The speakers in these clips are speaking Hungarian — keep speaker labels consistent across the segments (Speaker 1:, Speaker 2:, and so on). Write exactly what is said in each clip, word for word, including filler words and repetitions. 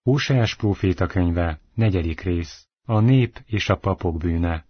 Speaker 1: Hóseás próféta könyve, negyedik rész, a nép és a papok bűne.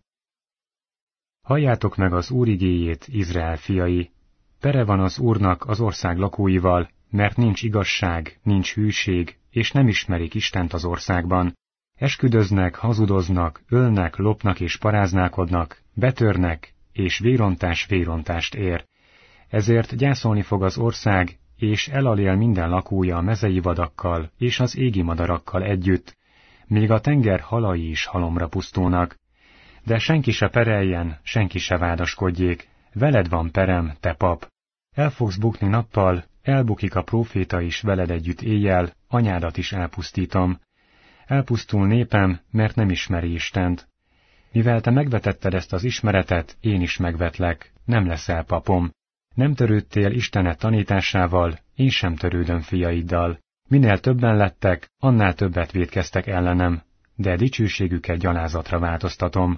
Speaker 1: Halljátok meg az Úr igéjét, Izrael fiai! Pere van az Úrnak az ország lakóival, mert nincs igazság, nincs hűség, és nem ismerik Istent az országban. Esküdöznek, hazudoznak, ölnek, lopnak és paráználkodnak, betörnek, és vérontás vérontást ér. Ezért gyászolni fog az ország, és elalél minden lakója a mezei vadakkal és az égi madarakkal együtt, még a tenger halai is halomra pusztulnak. De senki se pereljen, senki se vádaskodjék, veled van perem, te pap. El fogsz bukni nappal, elbukik a próféta is veled együtt éjjel, anyádat is elpusztítom. Elpusztul népem, mert nem ismeri Istent. Mivel te megvetetted ezt az ismeretet, én is megvetlek, nem leszel papom. Nem törődtél Istenet tanításával, én sem törődöm fiaiddal. Minél többen lettek, annál többet vétkeztek ellenem, de dicsőségüket gyalázatra változtatom.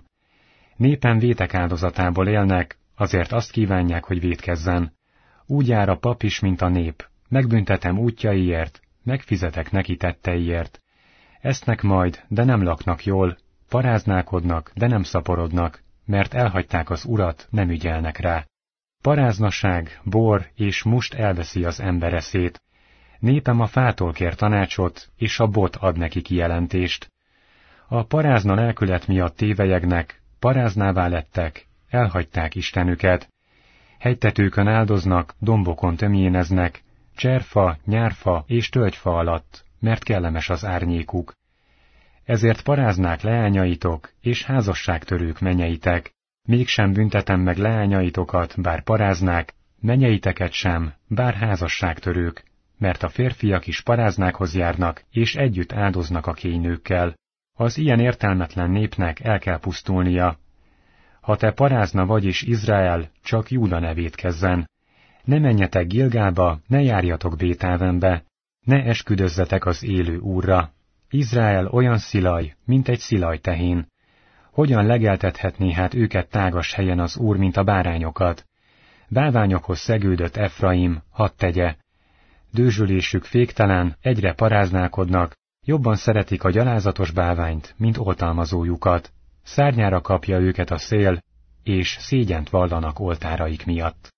Speaker 1: Népem vétek áldozatából élnek, azért azt kívánják, hogy vétkezzen. Úgy jár a pap is, mint a nép. Megbüntetem útjaiért, megfizetek neki tetteiért. Esznek majd, de nem laknak jól, paráználkodnak, de nem szaporodnak, mert elhagyták az Urat, nem ügyelnek rá. Paráznaság, bor és must elveszi az ember eszét. Népem a fától kér tanácsot, és a bot ad neki kijelentést. A parázna lelkület miatt tévelyegnek, paráznává lettek, elhagyták Istenüket. Hegytetőkön áldoznak, dombokon tömjéneznek, cserfa, nyárfa és tölgyfa alatt, mert kellemes az árnyékuk. Ezért paráznák leányaitok, és házasságtörők menyeitek. Mégsem büntetem meg leányaitokat, bár paráznák, menyeiteket sem, bár házasságtörők, mert a férfiak is paráznákhoz járnak, és együtt áldoznak a kénynőkkel. Az ilyen értelmetlen népnek el kell pusztulnia. Ha te parázna vagy és Izrael, csak Júda ne vétkezzen. Ne menjetek Gilgálba, ne járjatok Bétávenbe, ne esküdözzetek az élő Úrra. Izrael olyan szilaj, mint egy szilajtehén. Hogyan legeltethetné hát őket tágas helyen az Úr, mint a bárányokat? Bálványokhoz szegődött Efraim, hadd tegye. Dőzsülésük féktelen, egyre paráználkodnak, jobban szeretik a gyalázatos bálványt, mint oltalmazójukat. Szárnyára kapja őket a szél, és szégyent vallanak oltáraik miatt.